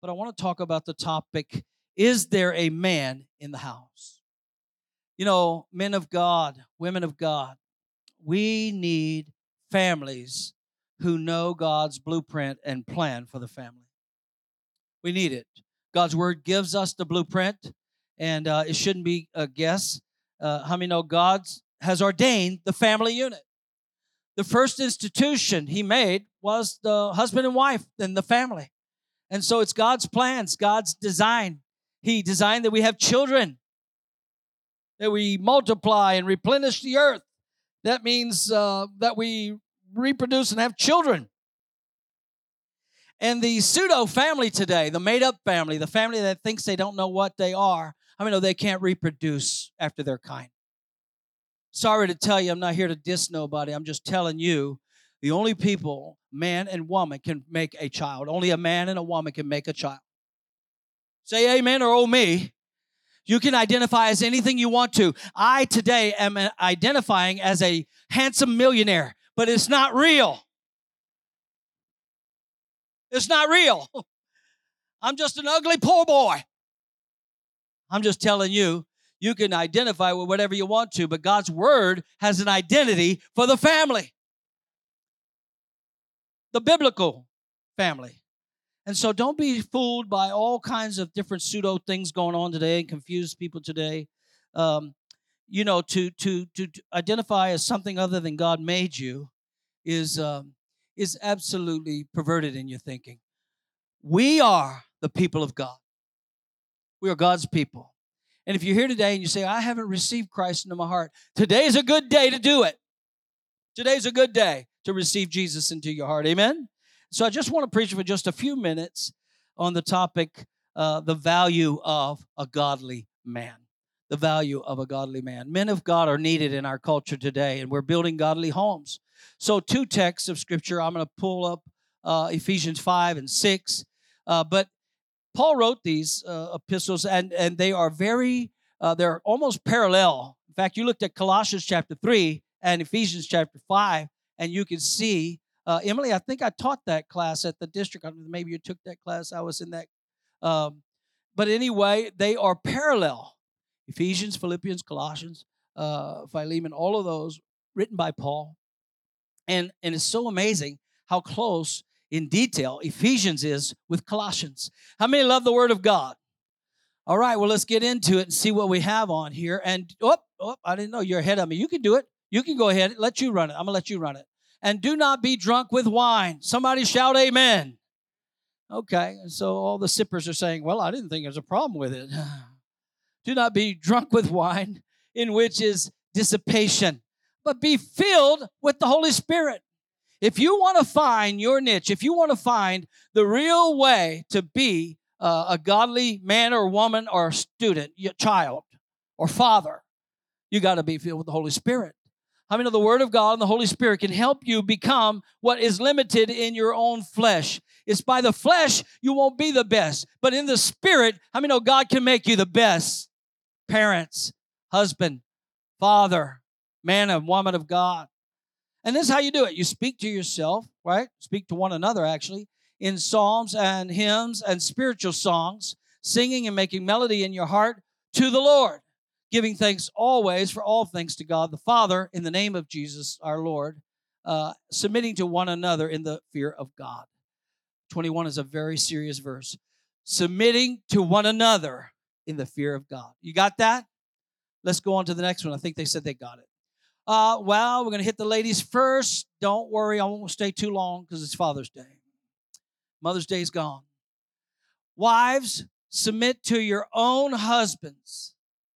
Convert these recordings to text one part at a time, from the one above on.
but I want to talk about the topic, is there a man in the house? You know, men of God, women of God, we need families who know God's blueprint and plan for the family. We need it. God's word gives us the blueprint, and it shouldn't be a guess. How many know God has ordained the family unit? The first institution he made was the husband and wife and the family. And so it's God's plans, God's design. He designed that we have children, that we multiply and replenish the earth. That means that we reproduce and have children. And the pseudo family today, the made up family, the family that thinks they don't know what they are, they can't reproduce after their kind. Sorry to tell you, I'm not here to diss nobody. I'm just telling you, the only people, man and woman, can make a child. Only a man and a woman can make a child. Say amen or oh me. You can identify as anything you want to. I today am identifying as a handsome millionaire, but it's not real. It's not real. I'm just an ugly poor boy. I'm just telling you, you can identify with whatever you want to, but God's word has an identity for the family. The biblical family. And so don't be fooled by all kinds of different pseudo things going on today and confuse people today. To identify as something other than God made you is absolutely perverted in your thinking. We are the people of God. We are God's people. And if you're here today and you say, I haven't received Christ into my heart, today is a good day to do it. Today's a good day to receive Jesus into your heart. Amen? So I just want to preach for just a few minutes on the topic, the value of a godly man. The value of a godly man. Men of God are needed in our culture today, and we're building godly homes. So 2 texts of Scripture. I'm going to pull up Ephesians 5 and 6. But Paul wrote these epistles, and they are they're almost parallel. In fact, you looked at Colossians chapter 3 and Ephesians chapter 5, and you can see, Emily, I think I taught that class at the district. Maybe you took that class. I was in that. But anyway, they are parallel. Ephesians, Philippians, Colossians, Philemon, all of those written by Paul. And it's so amazing how close in detail Ephesians is with Colossians. How many love the Word of God? All right, well, let's get into it and see what we have on here. And, I didn't know you're ahead of me. You can do it. You can go ahead. Let you run it. I'm going to let you run it. And do not be drunk with wine. Somebody shout amen. Okay, and so all the sippers are saying, well, I didn't think there was a problem with it. Do not be drunk with wine, in which is dissipation, but be filled with the Holy Spirit. If you want to find your niche, if you want to find the real way to be a godly man or woman or student, child or father, you got to be filled with the Holy Spirit. I mean, the Word of God and the Holy Spirit can help you become what is limited in your own flesh. It's by the flesh you won't be the best, but in the Spirit, God can make you the best. Parents, husband, father, man and woman of God. And this is how you do it. You speak to yourself, right? Speak to one another, actually, in psalms and hymns and spiritual songs, singing and making melody in your heart to the Lord, giving thanks always for all things to God the Father in the name of Jesus our Lord, submitting to one another in the fear of God. 21 is a very serious verse. Submitting to one another in the fear of God. You got that? Let's go on to the next one. I think they said they got it. We're going to hit the ladies first. Don't worry, I won't stay too long because it's Father's Day. Mother's Day is gone. Wives, submit to your own husbands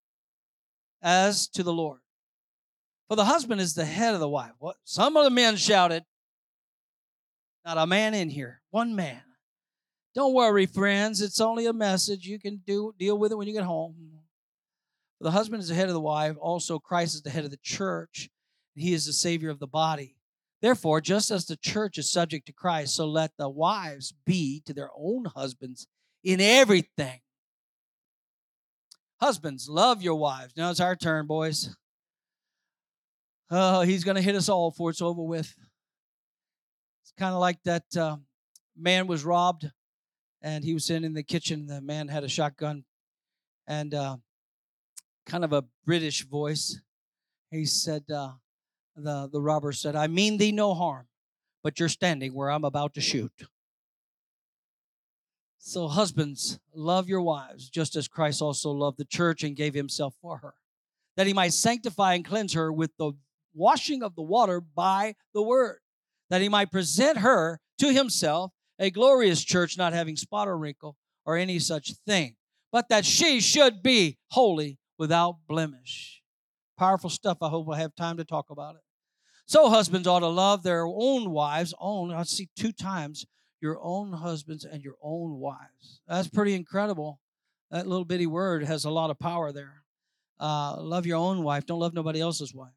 as to the Lord. For the husband is the head of the wife. What? Some of the men shouted. Not a man in here. One man. Don't worry, friends. It's only a message. You can deal with it when you get home. For the husband is the head of the wife. Also, Christ is the head of the church. He is the Savior of the body. Therefore, just as the church is subject to Christ, so let the wives be to their own husbands in everything. Husbands, love your wives. Now it's our turn, boys. Oh, he's going to hit us all before it's over with. It's kind of like that man was robbed And he was sitting in the kitchen. The man had a shotgun and kind of a British voice. He said, the robber said, "I mean thee no harm, but you're standing where I'm about to shoot." So husbands, love your wives, just as Christ also loved the church and gave himself for her, that he might sanctify and cleanse her with the washing of the water by the word, that he might present her to himself a glorious church, not having spot or wrinkle or any such thing, but that she should be holy without blemish. Powerful stuff. I hope we'll have time to talk about it. So husbands ought to love their own wives. I see 2 times, your own husbands and your own wives. That's pretty incredible. That little bitty word has a lot of power there. Love your own wife. Don't love nobody else's wife.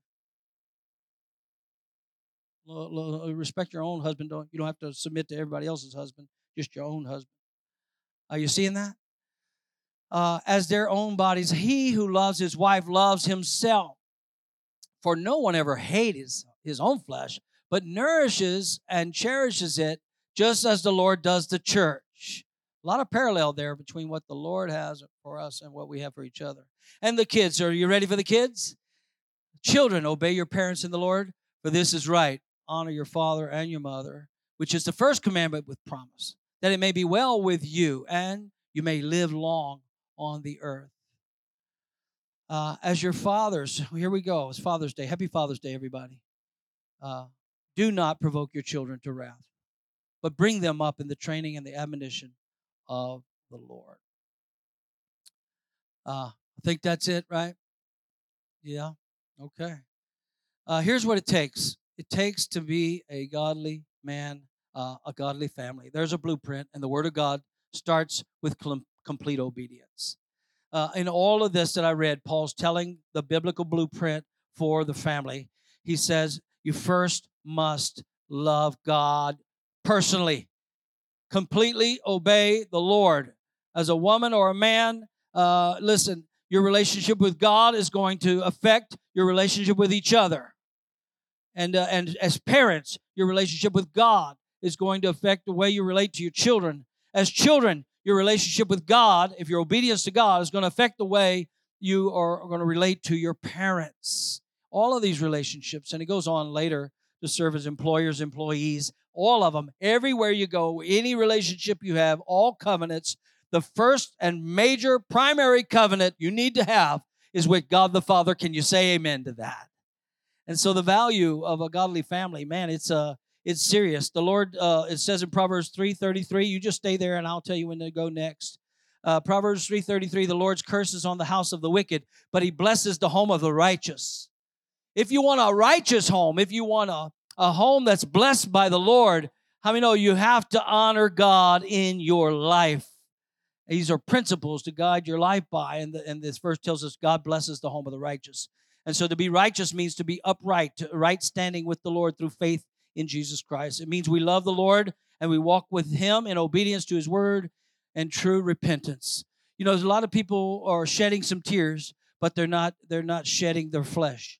Respect your own husband. You don't have to submit to everybody else's husband, just your own husband. Are you seeing that? As their own bodies, he who loves his wife loves himself. For no one ever hates his own flesh, but nourishes and cherishes it, just as the Lord does the church. A lot of parallel there between what the Lord has for us and what we have for each other. And the kids, are you ready for the kids? Children, obey your parents in the Lord, for this is right. Honor your father and your mother, which is the first commandment with promise, that it may be well with you and you may live long on the earth. As your fathers, here we go. It's Father's Day. Happy Father's Day, everybody. Do not provoke your children to wrath, but bring them up in the training and the admonition of the Lord. I think that's it, right? Yeah. Okay. Here's what it takes. It takes to be a godly man, a godly family. There's a blueprint, and the Word of God starts with complete obedience. In all of this that I read, Paul's telling the biblical blueprint for the family. He says, you first must love God personally. Completely obey the Lord. As a woman or a man, listen, your relationship with God is going to affect your relationship with each other. And as parents, your relationship with God is going to affect the way you relate to your children. As children, your relationship with God, if your obedience to God, is going to affect the way you are going to relate to your parents. All of these relationships, and it goes on later to serve as employers, employees, all of them. Everywhere you go, any relationship you have, all covenants, the first and major primary covenant you need to have is with God the Father. Can you say amen to that? And so the value of a godly family, man, it's serious. The Lord, it says in Proverbs 3:33, you just stay there and I'll tell you when to go next. Proverbs 3:33, the Lord's curse is on the house of the wicked, but he blesses the home of the righteous. If you want a righteous home, if you want a home that's blessed by the Lord, how many know you have to honor God in your life? These are principles to guide your life by, and this verse tells us God blesses the home of the righteous. And so to be righteous means to be upright, to right standing with the Lord through faith in Jesus Christ. It means we love the Lord and we walk with him in obedience to his word and true repentance. You know, there's a lot of people are shedding some tears, but they're not shedding their flesh.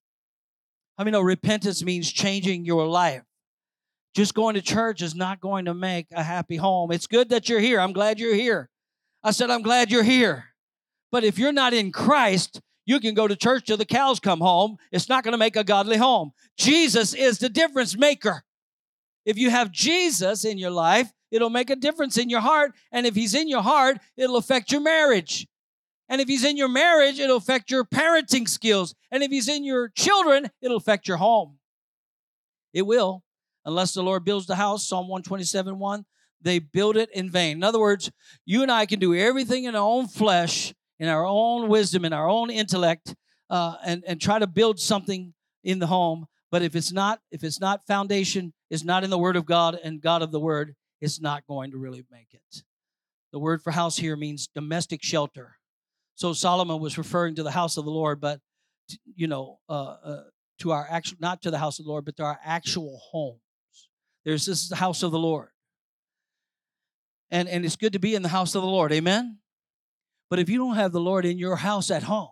I mean, repentance means changing your life. Just going to church is not going to make a happy home. It's good that you're here. I'm glad you're here. I said, I'm glad you're here. But if you're not in Christ, you can go to church till the cows come home. It's not going to make a godly home. Jesus is the difference maker. If you have Jesus in your life, it'll make a difference in your heart. And if he's in your heart, it'll affect your marriage. And if he's in your marriage, it'll affect your parenting skills. And if he's in your children, it'll affect your home. It will. Unless the Lord builds the house, Psalm 127:1, they build it in vain. In other words, you and I can do everything in our own flesh, in our own wisdom, in our own intellect, and try to build something in the home. But if it's not foundation, is not in the Word of God and God of the Word, it's not going to really make it. The word for house here means domestic shelter. So Solomon was referring to the house of the Lord, but to our actual, not to the house of the Lord, but to our actual homes. This is the house of the Lord. And it's good to be in the house of the Lord. Amen? But if you don't have the Lord in your house at home,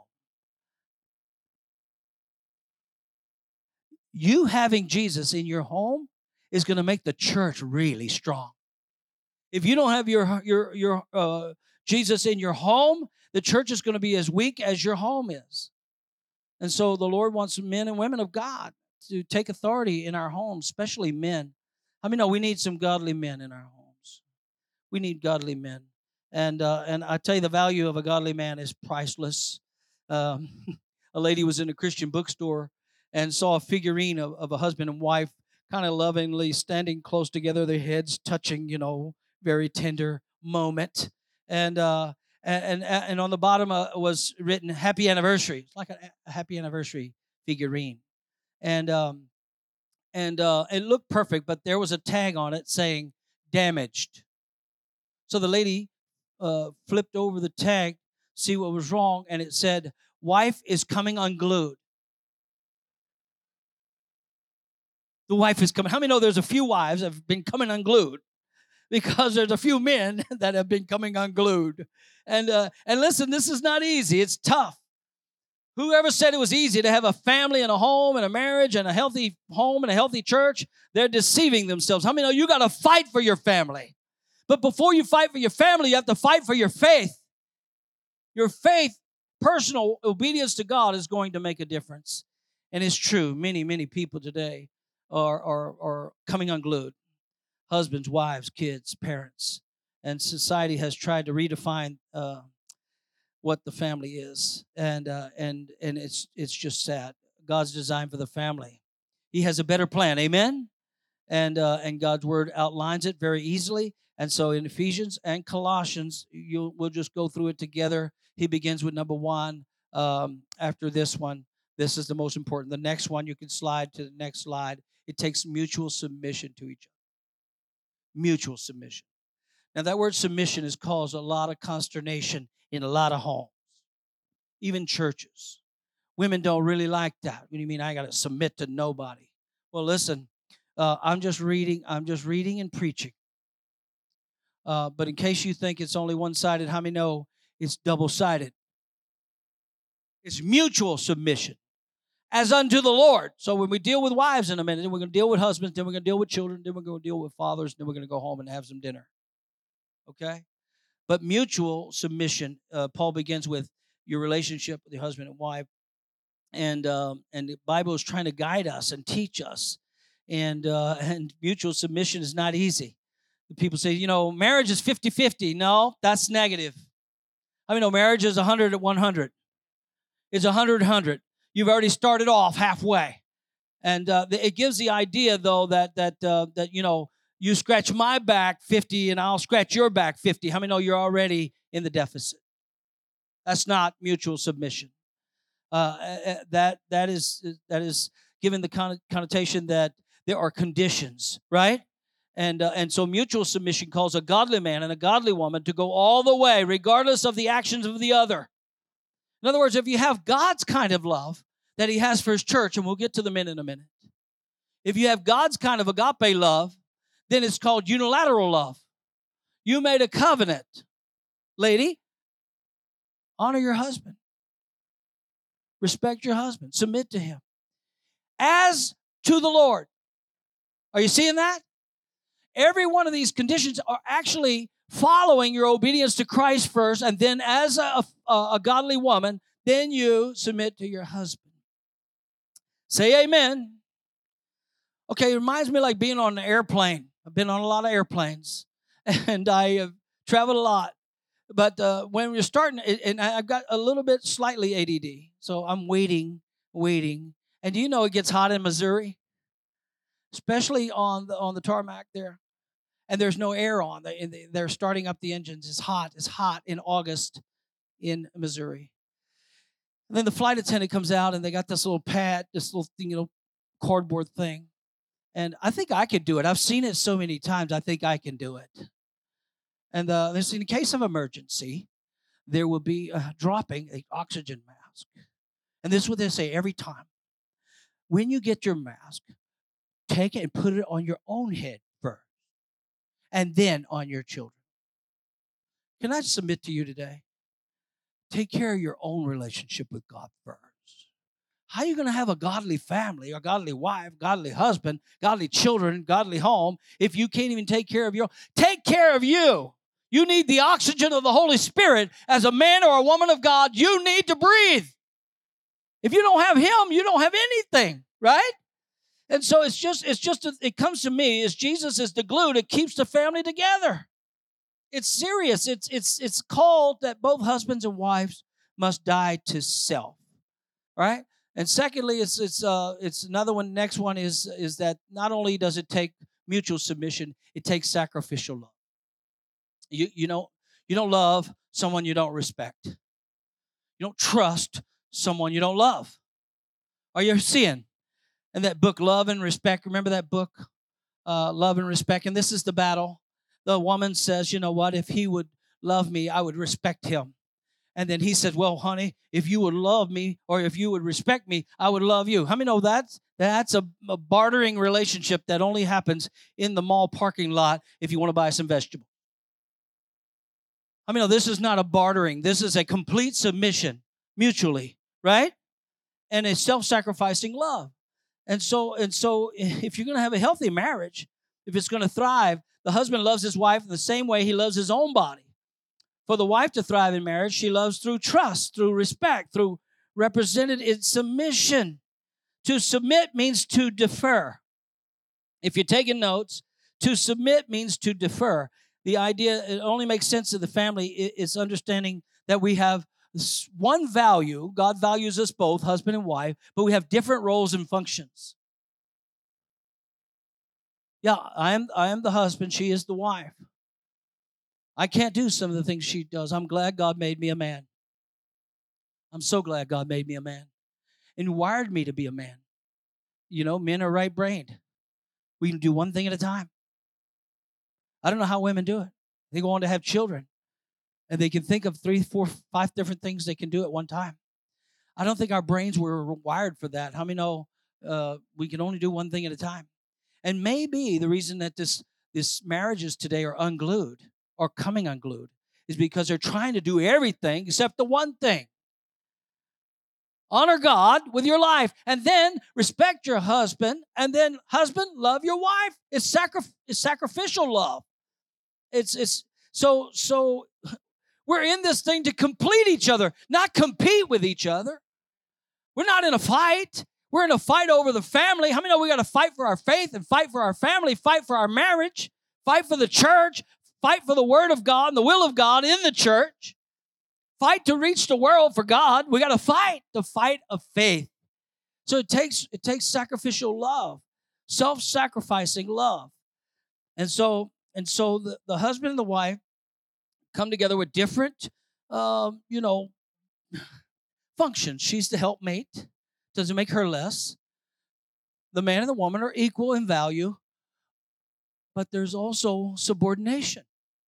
you having Jesus in your home is going to make the church really strong. If you don't have your Jesus in your home, the church is going to be as weak as your home is. And so the Lord wants men and women of God to take authority in our homes, especially men. I mean, no, we need some godly men in our homes. We need godly men. And I tell you, the value of a godly man is priceless. Um, a lady was in a Christian bookstore and saw a figurine of a husband and wife kind of lovingly standing close together, their heads touching, very tender moment. And and on the bottom was written "Happy Anniversary." It's like a happy anniversary figurine, and it looked perfect, but there was a tag on it saying "damaged." So the lady flipped over the tag, see what was wrong, and it said, "Wife is coming unglued." The wife is coming. How many know there's a few wives that have been coming unglued? Because there's a few men that have been coming unglued. And listen, this is not easy. It's tough. Whoever said it was easy to have a family and a home and a marriage and a healthy home and a healthy church, they're deceiving themselves. How many know you got to fight for your family? But before you fight for your family, you have to fight for your faith. Your faith, personal obedience to God is going to make a difference. And it's true. Many, many people today are coming unglued. Husbands, wives, kids, parents. And society has tried to redefine what the family is. And it's just sad. God's design for the family. He has a better plan. Amen? And God's word outlines it very easily. And so in Ephesians and Colossians, we'll just go through it together. He begins with number 1. After this one, this is the most important. The next one, you can slide to the next slide. It takes mutual submission to each other. Mutual submission. Now, that word submission has caused a lot of consternation in a lot of homes, even churches. Women don't really like that. What do you mean I got to submit to nobody? Well, listen, I'm just reading and preaching. But in case you think it's only one-sided, how many know it's double-sided? It's mutual submission as unto the Lord. So when we deal with wives in a minute, then we're going to deal with husbands, then we're going to deal with children, then we're going to deal with fathers, then we're going to go home and have some dinner. Okay? But mutual submission, Paul begins with your relationship with your husband and wife. And the Bible is trying to guide us and teach us. And mutual submission is not easy. People say, marriage is 50-50. No, that's negative. I mean, no, marriage is 100 at 100. It's 100-100. You've already started off halfway. And it gives the idea, though, that you scratch my back 50 and I'll scratch your back 50. How many know you're already in the deficit? That's not mutual submission. That is given the connotation that there are conditions, right? And so mutual submission calls a godly man and a godly woman to go all the way, regardless of the actions of the other. In other words, if you have God's kind of love that He has for His church, and we'll get to the men in a minute. If you have God's kind of agape love, then it's called unilateral love. You made a covenant. Lady, honor your husband. Respect your husband. Submit to him. As to the Lord. Are you seeing that? Every one of these conditions are actually following your obedience to Christ first, and then as a godly woman, then you submit to your husband. Say amen. Okay, it reminds me like being on an airplane. I've been on a lot of airplanes, and I have traveled a lot. But when we're starting, and I've got a little bit slightly ADD, so I'm waiting. And do you know it gets hot in Missouri? Especially on the tarmac there. And there's no air on. They're starting up the engines. It's hot in August in Missouri. And then the flight attendant comes out, and they got this little pad, this little thing, cardboard thing. And I think I could do it. I've seen it so many times. I think I can do it. And there's, in case of emergency, there will be dropping an oxygen mask. And this is what they say every time. When you get your mask, take it and put it on your own head first, and then on your children. Can I submit to you today? Take care of your own relationship with God first. How are you going to have a godly family, a godly wife, godly husband, godly children, godly home if you can't even take care of your own? Take care of you. You need the oxygen of the Holy Spirit. As a man or a woman of God, you need to breathe. If you don't have Him, you don't have anything, right? And so it comes to me as Jesus is the glue that keeps the family together. It's serious. It's called that both husbands and wives must die to self, right? And secondly, it's another one. Next one is that not only does it take mutual submission, it takes sacrificial love. You don't love someone you don't respect. You don't trust someone you don't love. Are you seeing? And that book, Love and Respect, remember that book, Love and Respect? And this is the battle. The woman says, you know what, if he would love me, I would respect him. And then he said, well, honey, if you would love me or if you would respect me, I would love you. How many know that's a bartering relationship that only happens in the mall parking lot if you want to buy some vegetables? I mean, no, this is not a bartering. This is a complete submission mutually, right? And a self-sacrificing love. And so if you're going to have a healthy marriage, if it's going to thrive, the husband loves his wife in the same way he loves his own body. For the wife to thrive in marriage, she loves through trust, through respect, through represented in submission. To submit means to defer. If you're taking notes, to submit means to defer. The idea, it only makes sense to the family, is understanding that we have one value. God values us both, husband and wife, but we have different roles and functions. Yeah, I am the husband, she is the wife. I can't do some of the things she does. I'm glad God made me a man. I'm so glad God made me a man and wired me to be a man. You know, men are right-brained. We can do one thing at a time. I don't know how women do it. They go on to have children, and they can think of 3, 4, 5 different things they can do at one time. I don't think our brains were wired for that. How many know we can only do one thing at a time? And maybe the reason that this marriages today are unglued or coming unglued is because they're trying to do everything except the one thing. Honor God with your life, and then respect your husband, and then husband, love your wife. It's sacrificial love. It's so we're in this thing to complete each other, not compete with each other. We're not in a fight. We're in a fight over the family. How many know we got to fight for our faith and fight for our family, fight for our marriage, fight for the church, fight for the word of God and the will of God in the church. Fight to reach the world for God. We got to fight the fight of faith. So it takes sacrificial love, self-sacrificing love. And so the husband and the wife come together with different, functions. She's the helpmate. Doesn't make her less. The man and the woman are equal in value, but there's also subordination.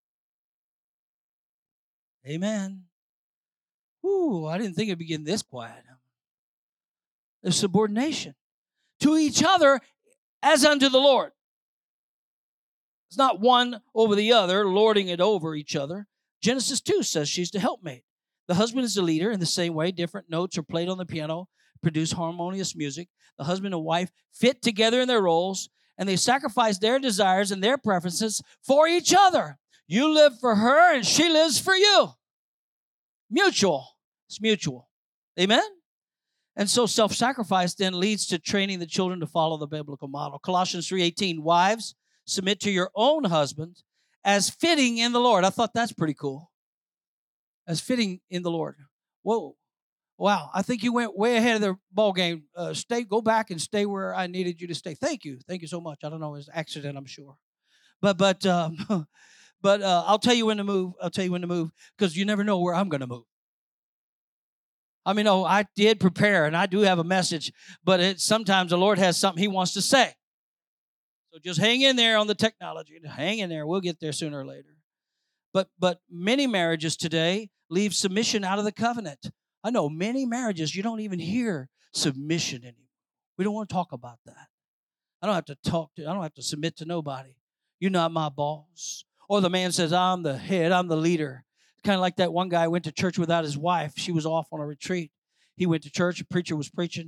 Amen. Ooh, I didn't think it'd be getting this quiet. There's subordination to each other as unto the Lord. It's not one over the other, lording it over each other. Genesis 2 says she's the helpmate. The husband is the leader. In the same way, different notes are played on the piano, produce harmonious music. The husband and wife fit together in their roles, and they sacrifice their desires and their preferences for each other. You live for her, and she lives for you. Mutual. It's mutual. Amen? And so self-sacrifice then leads to training the children to follow the biblical model. Colossians 3:18, wives, submit to your own husbands as fitting in the Lord. I thought that's pretty cool. As fitting in the Lord. Whoa. Wow. I think you went way ahead of the ball game. Go back and stay where I needed you to stay. Thank you. Thank you so much. I don't know. It was an accident, I'm sure. But I'll tell you when to move. I'll tell you when to move because you never know where I'm going to move. I mean, I did prepare, and I do have a message, but sometimes the Lord has something He wants to say. So just hang in there on the technology. Hang in there. We'll get there sooner or later. But many marriages today leave submission out of the covenant. I know many marriages, you don't even hear submission anymore. We don't want to talk about that. I don't have to submit to nobody. You're not my boss. Or the man says, I'm the head, I'm the leader. Kind of like that one guy went to church without his wife. She was off on a retreat. He went to church, a preacher was preaching,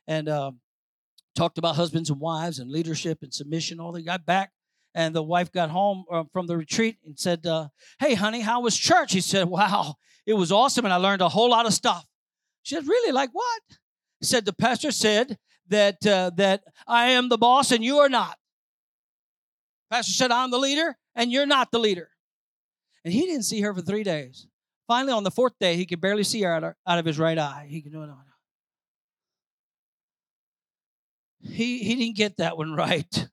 and talked about husbands and wives and leadership and submission. All they got back, and the wife got home from the retreat and said, "Hey, honey, how was church?" He said, "Wow, it was awesome, and I learned a whole lot of stuff." She said, "Really? Like what?" He said, "The pastor said that I am the boss and you are not. Pastor said I'm the leader and you're not the leader." And he didn't see her for 3 days. Finally, on the 4th day, he could barely see her out of his right eye. He didn't get that one right.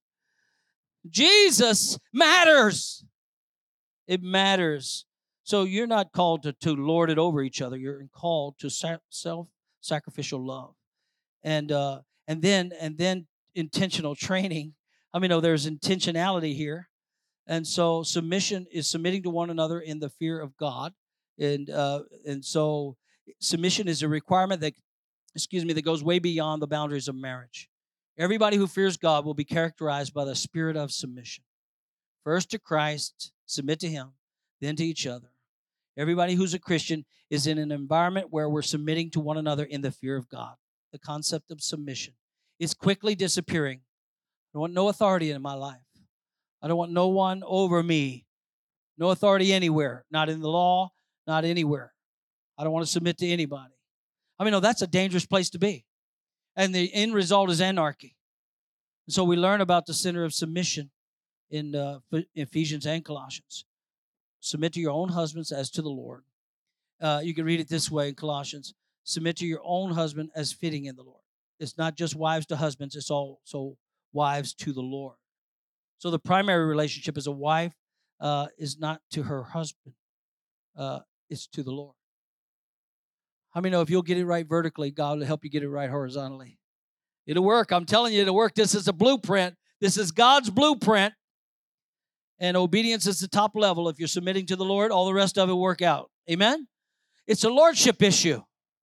Jesus matters. It matters. So you're not called to lord it over each other. You're called to self-sacrificial love, and then intentional training. I mean, there's intentionality here, and so submission is submitting to one another in the fear of God, and so submission is a requirement that goes way beyond the boundaries of marriage. Everybody who fears God will be characterized by the spirit of submission. First to Christ, submit to Him, then to each other. Everybody who's a Christian is in an environment where we're submitting to one another in the fear of God. The concept of submission is quickly disappearing. I don't want no authority in my life. I don't want no one over me. No authority anywhere, not in the law, not anywhere. I don't want to submit to anybody. I mean, no, that's a dangerous place to be. And the end result is anarchy. And so we learn about the center of submission in Ephesians and Colossians. Submit to your own husbands as to the Lord. You can read it this way in Colossians. Submit to your own husband as fitting in the Lord. It's not just wives to husbands, it's also wives to the Lord. So the primary relationship as a wife is not to her husband. It's to the Lord. How many know if you'll get it right vertically, God will help you get it right horizontally? It'll work. I'm telling you, it'll work. This is a blueprint. This is God's blueprint. And obedience is the top level. If you're submitting to the Lord, all the rest of it will work out. Amen? It's a lordship issue.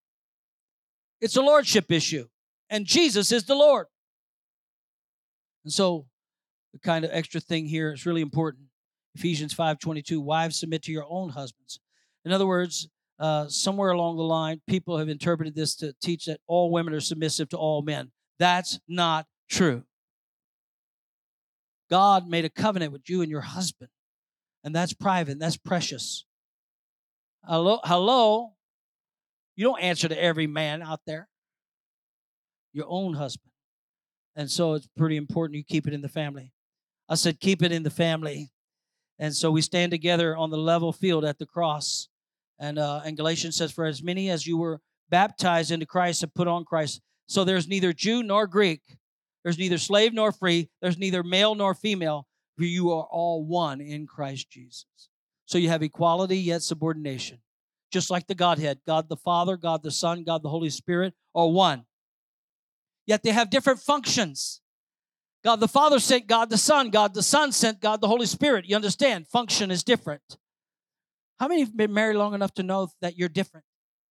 It's a lordship issue. And Jesus is the Lord. And so the kind of extra thing here is really important. Ephesians 5:22, wives, submit to your own husbands. In other words, somewhere along the line, people have interpreted this to teach that all women are submissive to all men. That's not true. God made a covenant with you and your husband, and that's private, and that's precious. Hello? You don't answer to every man out there. Your own husband. And so it's pretty important you keep it in the family. I said keep it in the family. And so we stand together on the level field at the cross. And Galatians says, for as many as you were baptized into Christ have put on Christ. So there's neither Jew nor Greek. There's neither slave nor free. There's neither male nor female. For you are all one in Christ Jesus. So you have equality yet subordination. Just like the Godhead, God the Father, God the Son, God the Holy Spirit are one. Yet they have different functions. God the Father sent God the Son sent God the Holy Spirit. You understand? Function is different. How many have been married long enough to know that you're different?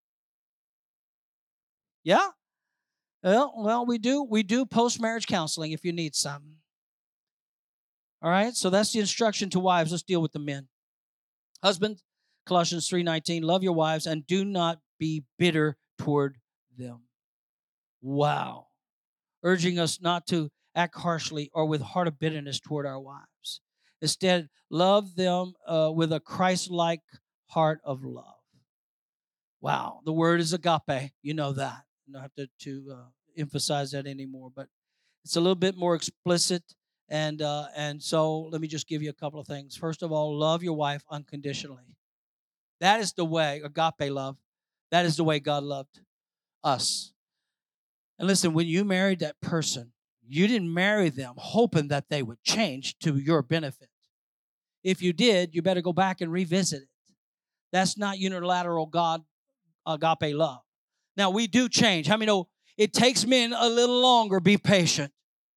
Yeah? Well, we do post-marriage counseling if you need some. All right? So that's the instruction to wives. Let's deal with the men. Husbands, Colossians 3:19, love your wives and do not be bitter toward them. Wow. Urging us not to act harshly or with heart of bitterness toward our wives. Instead, love them with a Christ-like heart of love. Wow. The word is agape. You know that. I don't have to emphasize that anymore, but it's a little bit more explicit. And so let me just give you a couple of things. First of all, love your wife unconditionally. That is the way, agape love, that is the way God loved us. And listen, when you married that person, you didn't marry them hoping that they would change to your benefit. If you did, you better go back and revisit it. That's not unilateral God agape love. Now, we do change. How many know it takes men a little longer? Be patient.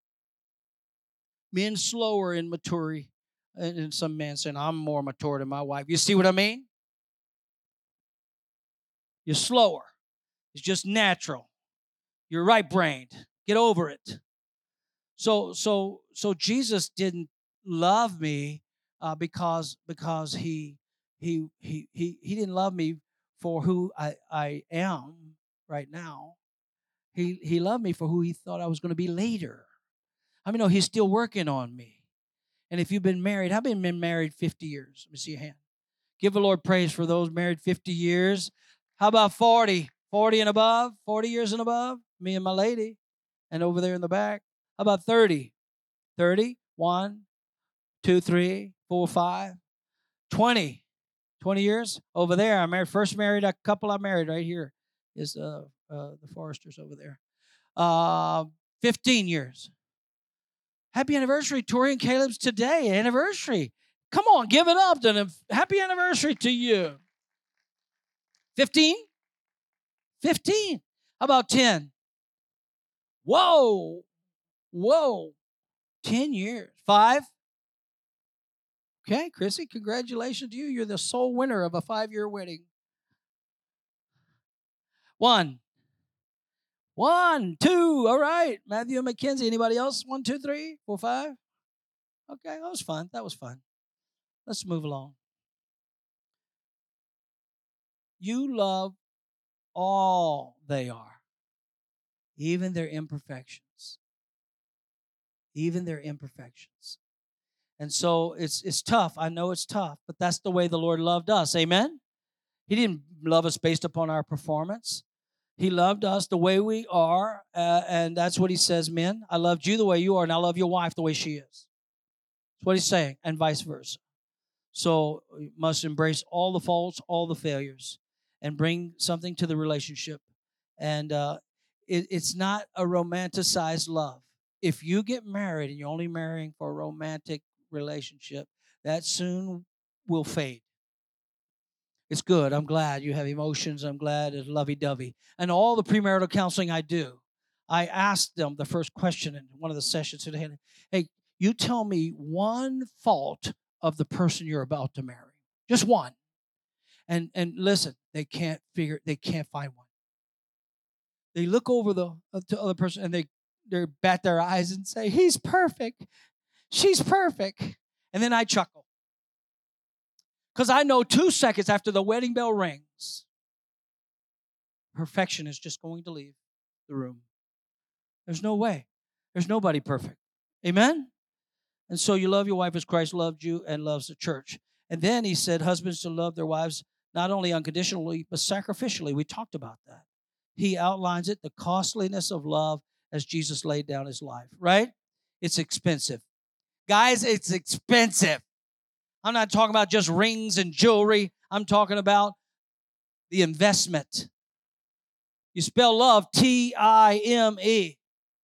Men slower in maturity. And some men saying, I'm more mature than my wife. You see what I mean? You're slower. It's just natural. You're right-brained. Get over it. So Jesus didn't love me because he didn't love me for who I am right now. He loved me for who he thought I was going to be later. I mean, no, he's still working on me. And if you've been married, how many been married 50 years? Let me see your hand. Give the Lord praise for those married 50 years. How about 40? 40 and above? 40 years and above? Me and my lady. And over there in the back. How about 30? 30? 1, 2, 3, 4, 5. 20. 20 years? Over there. I married, first married a couple I married right here is the Foresters over there. 15 years. Happy anniversary, Tori and Caleb's today. Anniversary. Come on, give it up to them. Happy anniversary to you. 15? 15. How about 10? Whoa. 10 years. 5? Okay, Chrissy, congratulations to you. You're the sole winner of a 5-year wedding. 1. 1, 2. All right. Matthew and Mackenzie. Anybody else? 1, 2, 3, 4, 5. Okay, that was fun. Let's move along. You love all they are, even their imperfections. Even their imperfections. And so it's tough. I know it's tough, but that's the way the Lord loved us. Amen? He didn't love us based upon our performance. He loved us the way we are, and that's what he says, men. I loved you the way you are, and I love your wife the way she is. That's what he's saying, and vice versa. So you must embrace all the faults, all the failures, and bring something to the relationship. And it's not a romanticized love. If you get married and you're only marrying for a romantic relationship, that soon will fade. It's good. I'm glad you have emotions. I'm glad it's lovey-dovey. And all the premarital counseling I do, I ask them the first question in one of the sessions today, hey, you tell me one fault of the person you're about to marry. Just one. And listen, they can't find one. They look over the other person and they bat their eyes and say, he's perfect. She's perfect. And then I chuckle. Because I know 2 seconds after the wedding bell rings, perfection is just going to leave the room. There's no way. There's nobody perfect. Amen? And so you love your wife as Christ loved you and loves the church. And then he said, husbands to love their wives not only unconditionally, but sacrificially. We talked about that. He outlines it, the costliness of love as Jesus laid down his life, right? It's expensive. Guys, it's expensive. I'm not talking about just rings and jewelry. I'm talking about the investment. You spell love, T-I-M-E.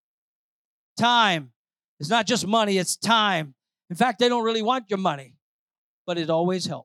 Time. It's not just money, it's time. In fact, they don't really want your money, but it always helps.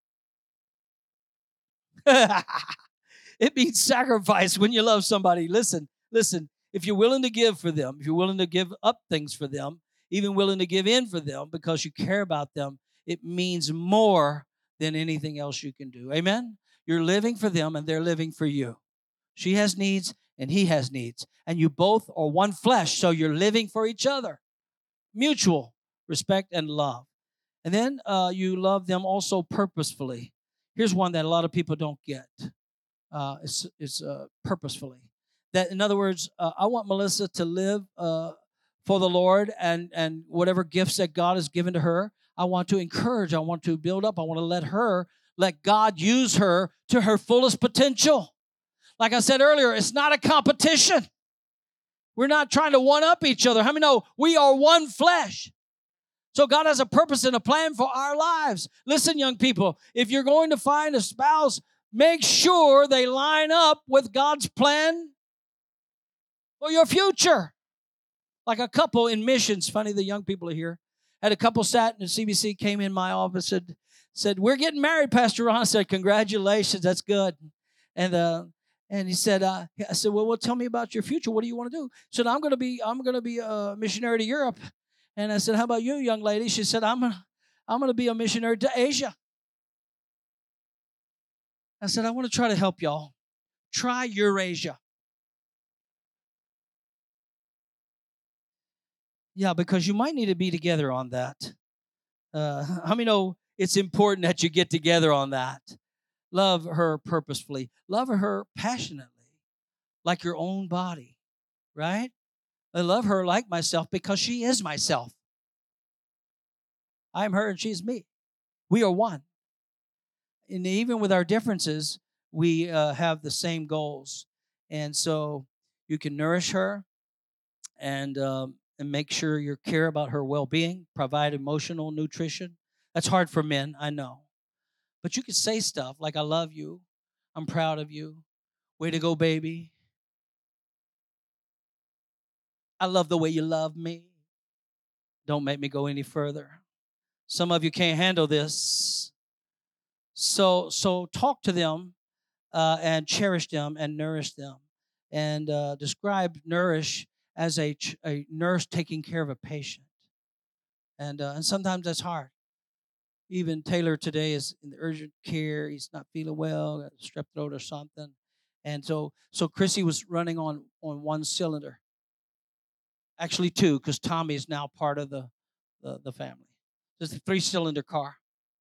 It means sacrifice when you love somebody. Listen. If you're willing to give for them, if you're willing to give up things for them, even willing to give in for them because you care about them, it means more than anything else you can do. Amen? You're living for them and they're living for you. She has needs and he has needs. And you both are one flesh, so you're living for each other. Mutual respect and love. And then you love them also purposefully. Here's one that a lot of people don't get. It's purposefully. That, in other words, I want Melissa to live for the Lord and whatever gifts that God has given to her. I want to encourage. I want to build up. I want to let God use her to her fullest potential. Like I said earlier, it's not a competition. We're not trying to one-up each other. How many know we are one flesh? So God has a purpose and a plan for our lives. Listen, young people, if you're going to find a spouse, make sure they line up with God's plan for your future. Like a couple in missions, funny the young people are here, had a couple sat and CBC came in my office and said, we're getting married, Pastor Ron. I said, congratulations, that's good. And he said, I said, well, tell me about your future. What do you want to do? He said, I'm going to be a missionary to Europe. And I said, how about you, young lady? She said, I'm going to be a missionary to Asia. I said, I want to try to help y'all. Try Eurasia. Yeah, because you might need to be together on that. How many know it's important that you get together on that? Love her purposefully. Love her passionately, like your own body. right? I love her like myself because she is myself. I am her and she's me. We are one. And even with our differences, we have the same goals. And so you can nourish her and make sure you care about her well-being, provide emotional nutrition. That's hard for men, I know. But you can say stuff like, I love you. I'm proud of you. Way to go, baby. I love the way you love me. Don't make me go any further. Some of you can't handle this. So talk to them and cherish them and nourish them. And describe nourish as a nurse taking care of a patient. And sometimes that's hard. Even Taylor today is in the urgent care. He's not feeling well, got strep throat or something. And so Chrissy was running on one cylinder. Actually two, because Tommy is now part of the family. It's a 3-cylinder car.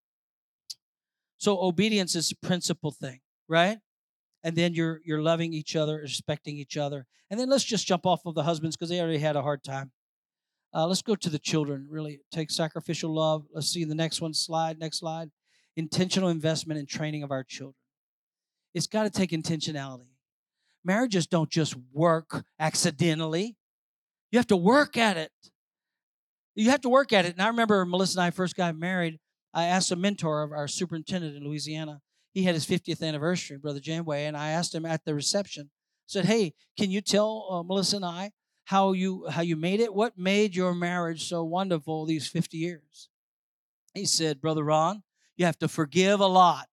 So obedience is the principal thing, right? And then you're loving each other, respecting each other. And then let's just jump off of the husbands because they already had a hard time. Let's go to the children. Really take sacrificial love. Let's see the next one slide. Next slide. Intentional investment in training of our children. It's got to take intentionality. Marriages don't just work accidentally. You have to work at it. You have to work at it. And I remember Melissa and I first got married. I asked a mentor of our superintendent in Louisiana. He had his 50th anniversary, Brother Janway, and I asked him at the reception. I said, "Hey, can you tell Melissa and I how you made it? What made your marriage so wonderful these 50 years?" He said, "Brother Ron, you have to forgive a lot."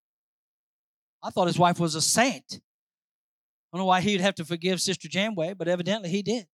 I thought his wife was a saint. I don't know why he'd have to forgive Sister Janway, but evidently he did.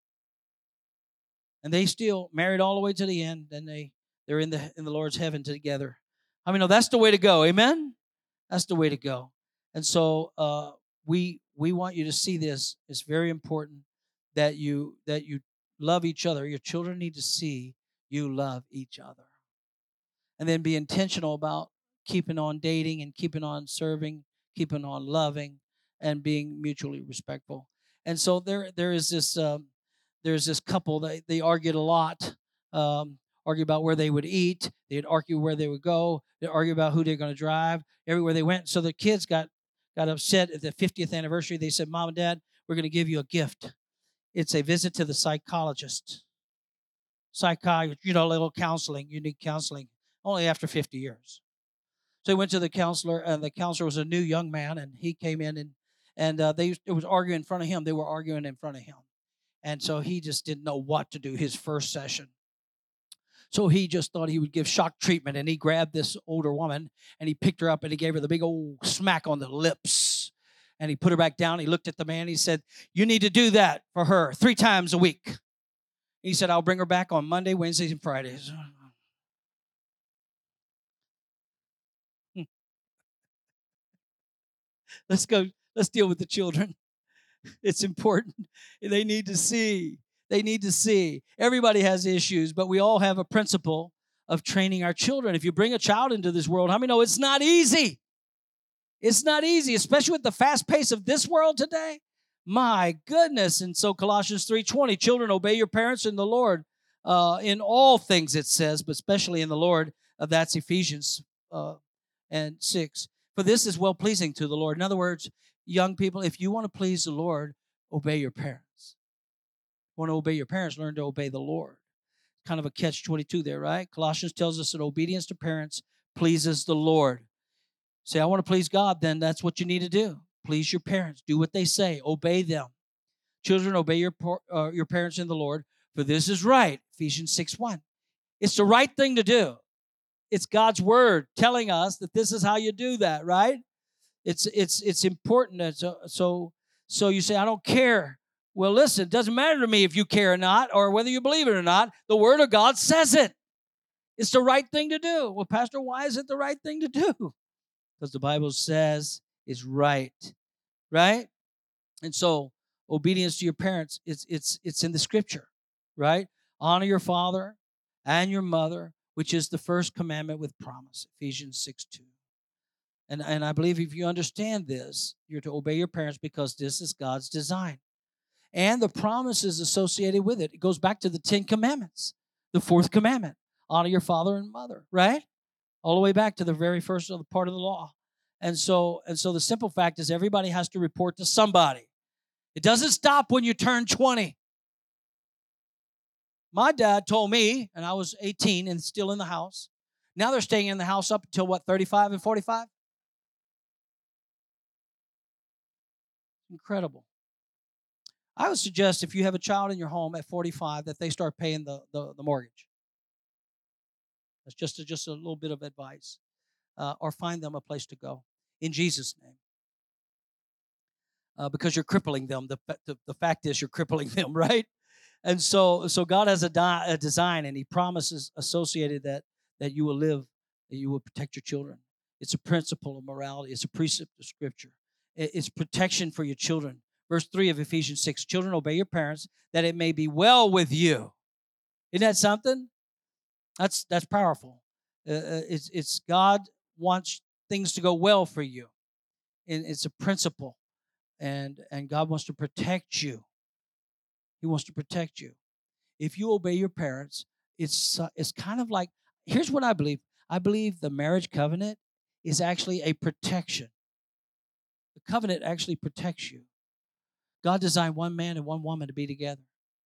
And they still married all the way to the end, and they're in the Lord's heaven together. I mean, no, that's the way to go. Amen. That's the way to go. And so we want you to see this. It's very important that you love each other. Your children need to see you love each other, and then be intentional about keeping on dating and keeping on serving, keeping on loving, and being mutually respectful. And so there is this. There's this couple that they argued a lot, argue about where they would eat. They'd argue where they would go. They'd argue about who they're going to drive, everywhere they went. So the kids got upset at the 50th anniversary. They said, "Mom and Dad, we're going to give you a gift. It's a visit to the psychologist. Psychiatrist, a little counseling, unique counseling, only after 50 years. So he went to the counselor, and the counselor was a new young man, and he came in, and it was arguing in front of him. They were arguing in front of him. And so he just didn't know what to do his first session. So he just thought he would give shock treatment, and he grabbed this older woman, and he picked her up, and he gave her the big old smack on the lips. And he put her back down. He looked at the man. He said, "You need to do that for her 3 times a week." He said, "I'll bring her back on Monday, Wednesdays, and Fridays." Let's go. Let's deal with the children. It's important. They need to see. They need to see. Everybody has issues, but we all have a principle of training our children. If you bring a child into this world, how many know it's not easy? It's not easy, especially with the fast pace of this world today. My goodness. And so Colossians 3:20, children, obey your parents in the Lord in all things, it says, but especially in the Lord. That's Ephesians and 6. For this is well-pleasing to the Lord. In other words, young people, if you want to please the Lord, obey your parents. Want to obey your parents, learn to obey the Lord. Kind of a catch-22 there, right? Colossians tells us that obedience to parents pleases the Lord. Say, I want to please God, then that's what you need to do. Please your parents. Do what they say. Obey them. Children, obey your parents in the Lord, for this is right. Ephesians 6:1. It's the right thing to do. It's God's word telling us that this is how you do that, right? It's important. So you say, I don't care. Well, listen, it doesn't matter to me if you care or not, or whether you believe it or not. The Word of God says it. It's the right thing to do. Well, Pastor, why is it the right thing to do? Because the Bible says it's right, right? And so obedience to your parents, it's in the Scripture, right? Honor your father and your mother, which is the first commandment with promise, Ephesians 6:2. And I believe if you understand this, you're to obey your parents because this is God's design. and the promises associated with it. It goes back to the 10 commandments, the fourth commandment, honor your father and mother, right? All the way back to the very first part of the law. And so the simple fact is everybody has to report to somebody. It doesn't stop when you turn 20. My dad told me, and I was 18 and still in the house. Now they're staying in the house up until what, 35 and 45? Incredible. I would suggest if you have a child in your home at 45 that they start paying the mortgage. That's just a little bit of advice. Or find them a place to go in Jesus' name. Because you're crippling them. The fact is you're crippling them, right? And so God has a design, and He promises associated that you will live, that you will protect your children. It's a principle of morality. It's a precept of Scripture. It's protection for your children. Verse 3 of Ephesians 6, children, obey your parents, that it may be well with you. Isn't that something? That's powerful. It's God wants things to go well for you. And it's a principle. And God wants to protect you. He wants to protect you. If you obey your parents, it's kind of like, here's what I believe. I believe the marriage covenant is actually a protection. The covenant actually protects you. God designed one man and one woman to be together.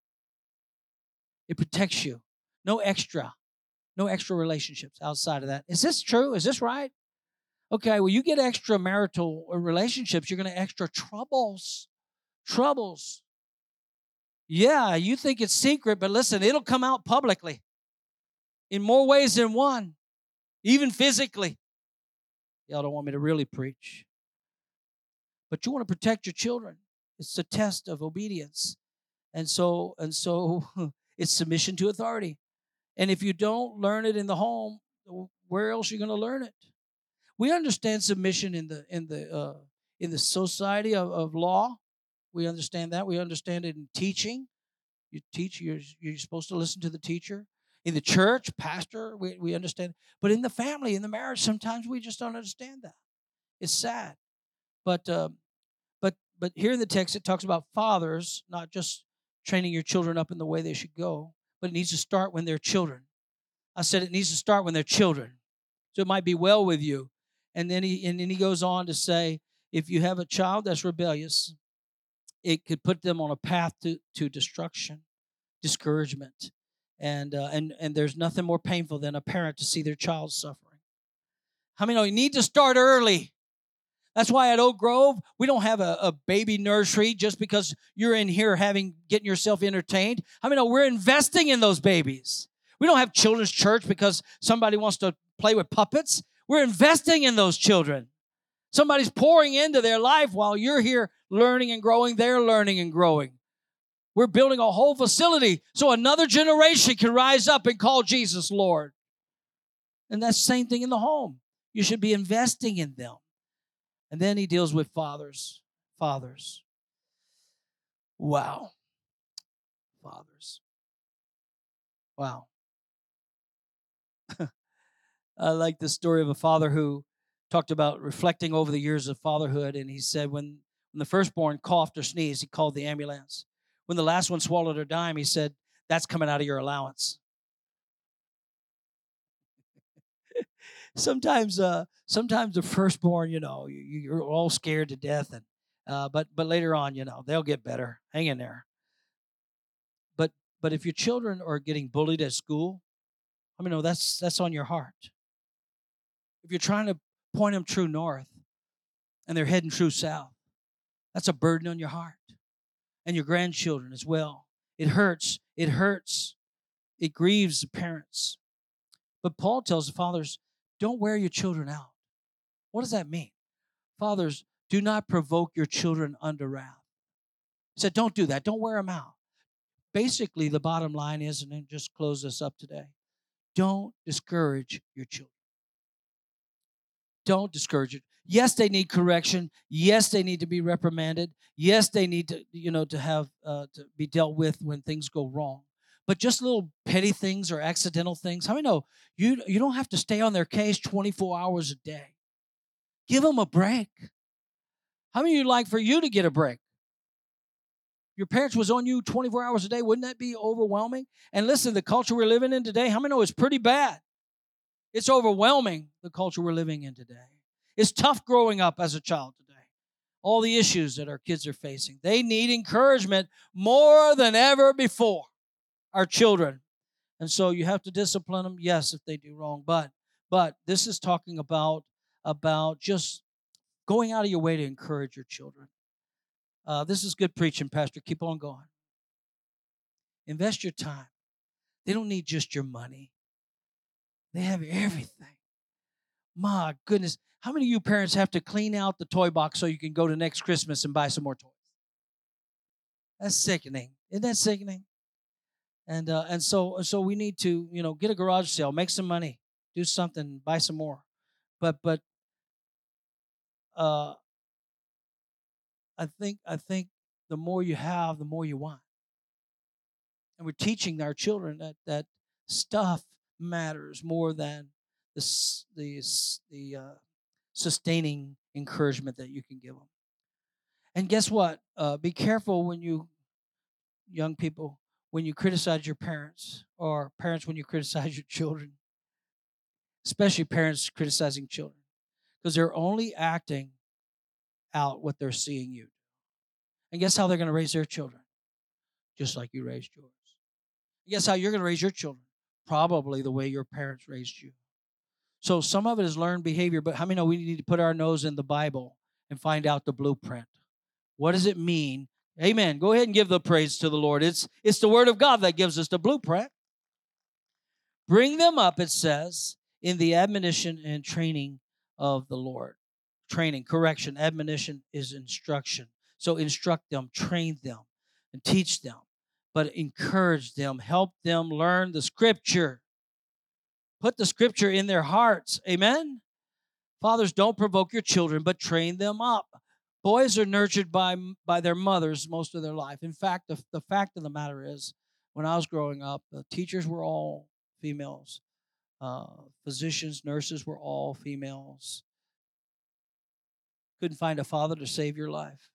It protects you. No extra relationships outside of that. Is this true? Is this right? Okay, well, you get extramarital relationships, you're going to extra troubles. Troubles. Yeah, you think it's secret, but listen, it'll come out publicly in more ways than one, even physically. Y'all don't want me to really preach. But you want to protect your children. It's a test of obedience. And so it's submission to authority. And if you don't learn it in the home, where else are you going to learn it? We understand submission in the society of law. We understand that. We understand it in teaching. You teach, you're supposed to listen to the teacher. In the church, pastor, we understand. But in the family, in the marriage, sometimes we just don't understand that. It's sad. But here in the text, it talks about fathers, not just training your children up in the way they should go, but it needs to start when they're children. I said it needs to start when they're children. So it might be well with you. And then he goes on to say, if you have a child that's rebellious, it could put them on a path to destruction, discouragement. And there's nothing more painful than a parent to see their child suffering. How many know you need to start early? That's why at Oak Grove, we don't have a baby nursery just because you're in here getting yourself entertained. How many know we're investing in those babies? We don't have children's church because somebody wants to play with puppets. We're investing in those children. Somebody's pouring into their life while you're here learning and growing. They're learning and growing. We're building a whole facility so another generation can rise up and call Jesus Lord. And that's the same thing in the home. You should be investing in them. And then he deals with fathers. Fathers. Wow. Fathers. Wow. I like the story of a father who talked about reflecting over the years of fatherhood. And he said when the firstborn coughed or sneezed, he called the ambulance. When the last one swallowed a dime, he said, that's coming out of your allowance. Sometimes the firstborn, you're all scared to death, and but later on, they'll get better. Hang in there. But if your children are getting bullied at school, that's on your heart. If you're trying to point them true north, and they're heading true south, that's a burden on your heart, and your grandchildren as well. It hurts. It hurts. It grieves the parents. But Paul tells the fathers, don't wear your children out. What does that mean? Fathers, do not provoke your children unto wrath. He said, don't do that. Don't wear them out. Basically, the bottom line is, and then just close this up today, don't discourage your children. Don't discourage it. Yes, they need correction. Yes, they need to be reprimanded. Yes, they need to, to have to be dealt with when things go wrong. But just little petty things or accidental things. How many know you don't have to stay on their case 24 hours a day? Give them a break. How many of you like for you to get a break? your parents was on you 24 hours a day, wouldn't that be overwhelming? And listen, the culture we're living in today, how many know it's pretty bad? It's overwhelming, the culture we're living in today. It's tough growing up as a child today. All the issues that our kids are facing. They need encouragement more than ever before, our children. And so you have to discipline them, yes, if they do wrong. But this is talking about just going out of your way to encourage your children. This is good preaching, Pastor. Keep on going. Invest your time. They don't need just your money. They have everything. My goodness. How many of you parents have to clean out the toy box so you can go to next Christmas and buy some more toys? That's sickening. Isn't that sickening? And so we need to, get a garage sale, make some money, do something, buy some more. But I think the more you have, the more you want. And we're teaching our children that stuff matters more than the sustaining encouragement that you can give them. And guess what? Be careful when you, young people, when you criticize your parents, or parents when you criticize your children, especially parents criticizing children, because they're only acting out what they're seeing you. And guess how they're going to raise their children? Just like you raised yours. Guess how you're going to raise your children? Probably the way your parents raised you. So some of it is learned behavior, but how many know we need to put our nose in the Bible and find out the blueprint? What does it mean? Amen. Go ahead and give the praise to the Lord. It's the Word of God that gives us the blueprint. Bring them up, it says, in the admonition and training of the Lord. Training, correction, admonition is instruction. So instruct them, train them, and teach them. But encourage them, help them learn the Scripture. Put the Scripture in their hearts. Amen? Fathers, don't provoke your children, but train them up. Boys are nurtured by their mothers most of their life. In fact, the fact of the matter is, when I was growing up, the teachers were all females. Physicians, nurses were all females. Couldn't find a father to save your life.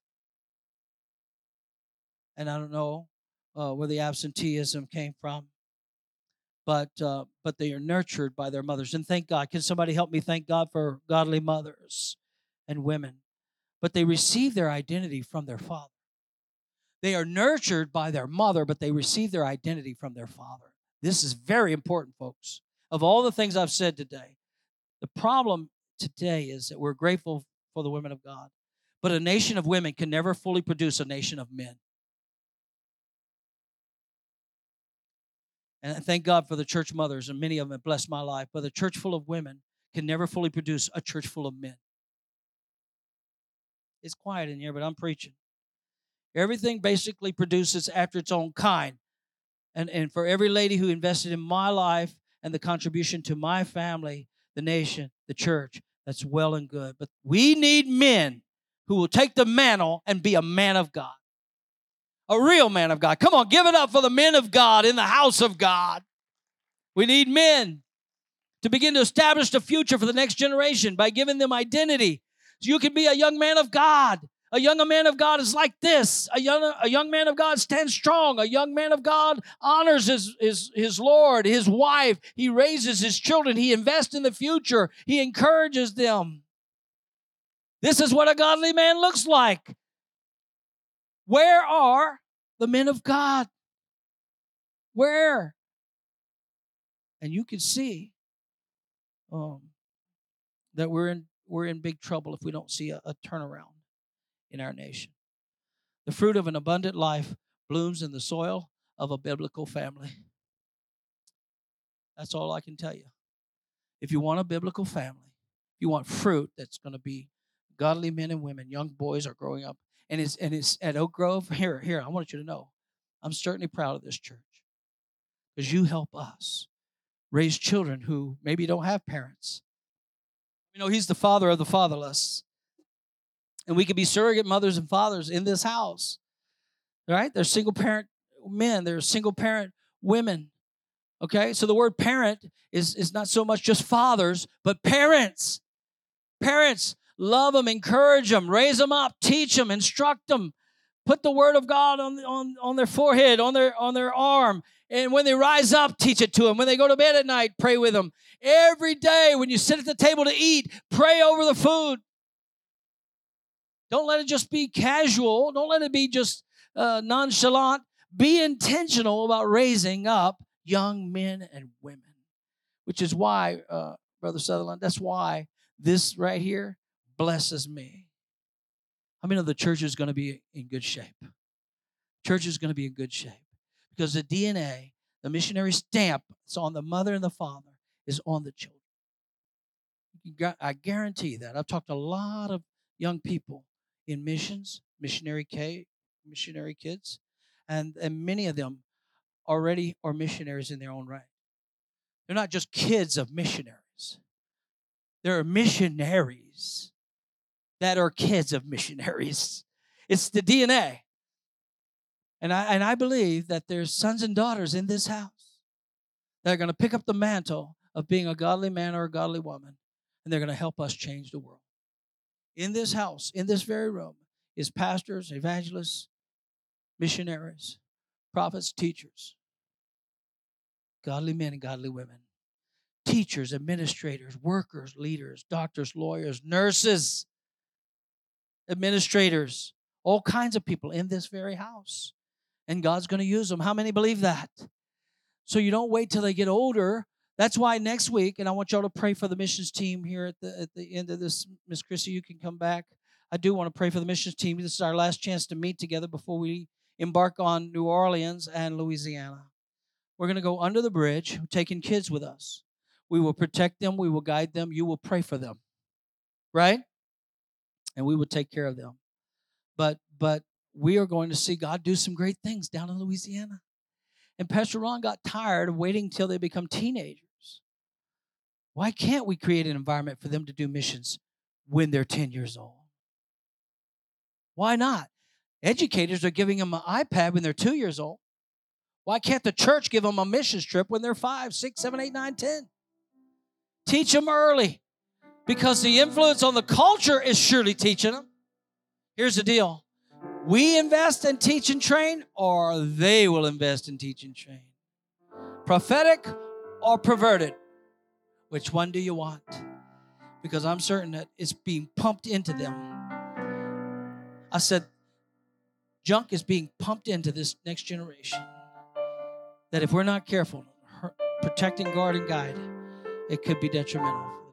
And I don't know where the absenteeism came from, but they are nurtured by their mothers. And thank God. Can somebody help me thank God for godly mothers and women? But they receive their identity from their father. They are nurtured by their mother, but they receive their identity from their father. This is very important, folks. Of all the things I've said today, the problem today is that we're grateful for the women of God, but a nation of women can never fully produce a nation of men. And I thank God for the church mothers, and many of them have blessed my life, but a church full of women can never fully produce a church full of men. It's quiet in here, but I'm preaching. Everything basically produces after its own kind. And for every lady who invested in my life and the contribution to my family, the nation, the church, that's well and good. But we need men who will take the mantle and be a man of God. A real man of God. Come on, give it up for the men of God in the house of God. We need men to begin to establish the future for the next generation by giving them identity. So you can be a young man of God. A young man of God is like this. A young man of God stands strong. A young man of God honors his Lord, his wife. He raises his children. He invests in the future. He encourages them. This is what a godly man looks like. Where are the men of God? Where? And you can see that we're in big trouble if we don't see a turnaround in our nation. The fruit of an abundant life blooms in the soil of a biblical family. That's all I can tell you. If you want a biblical family, if you want fruit that's going to be godly men and women, young boys are growing up, and it's at Oak Grove. Here, I want you to know, I'm certainly proud of this church because you help us raise children who maybe don't have parents. He's the father of the fatherless. And we can be surrogate mothers and fathers in this house. Right? There's single parent men. There's single parent women. Okay? So the word parent is not so much just fathers, but parents. Parents, love them, encourage them, raise them up, teach them, instruct them. Put the word of God on their forehead, on their arm. And when they rise up, teach it to them. When they go to bed at night, pray with them. Every day when you sit at the table to eat, pray over the food. Don't let it just be casual. Don't let it be just nonchalant. Be intentional about raising up young men and women, which is why, Brother Sutherland, that's why this right here blesses me. I mean, the church is going to be in good shape. Church is going to be in good shape because the DNA, the missionary stamp, it's on the mother and the father, is on the children. I guarantee that. I've talked to a lot of young people in missions, missionary kids, and many of them already are missionaries in their own right. They're not just kids of missionaries. They're missionaries that are kids of missionaries. It's the DNA. And I believe that there's sons and daughters in this house that are going to pick up the mantle of being a godly man or a godly woman, and they're going to help us change the world. In this house, in this very room, is pastors, evangelists, missionaries, prophets, teachers, godly men and godly women, teachers, administrators, workers, leaders, doctors, lawyers, nurses, administrators, all kinds of people in this very house. And God's going to use them. How many believe that? So you don't wait till they get older. That's why next week, and I want y'all to pray for the missions team here at the end of this. Miss Chrissy, you can come back. I do want to pray for the missions team. This is our last chance to meet together before we embark on New Orleans and Louisiana. We're going to go under the bridge, taking kids with us. We will protect them. We will guide them. You will pray for them, right? And we will take care of them. But we are going to see God do some great things down in Louisiana. And Pastor Ron got tired of waiting until they become teenagers. Why can't we create an environment for them to do missions when they're 10 years old? Why not? Educators are giving them an iPad when they're 2 years old. Why can't the church give them a missions trip when they're 5, 6, 7, 8, 9, 10? Teach them early, because the influence on the culture is surely teaching them. Here's the deal. We invest and teach and train, or they will invest and teach and train. Prophetic or perverted? Which one do you want? Because I'm certain that it's being pumped into them. I said, junk is being pumped into this next generation. That if we're not careful, protecting, guard, and guide, it could be detrimental.